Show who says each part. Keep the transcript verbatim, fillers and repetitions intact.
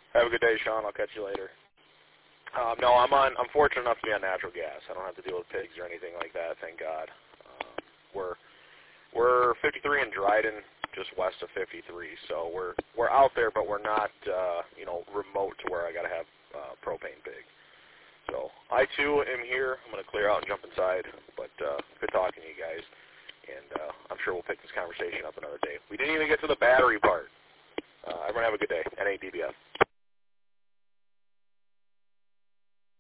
Speaker 1: Have a good day, Sean. I'll catch you later. Um, no, I'm on. I'm fortunate enough to be on natural gas. I don't have to deal with pigs or anything like that. Thank God. Um, we're we're fifty-three in Dryden, just west of fifty-three. So we're we're out there, but we're not uh, you know remote to where I got to have uh, propane pig. So I too am here. I'm going to clear out and jump inside. But uh, good talking to you guys, and uh, I'm sure we'll pick this conversation up another day. We didn't even get to the battery part. Uh, everyone have a good day. N A D B F.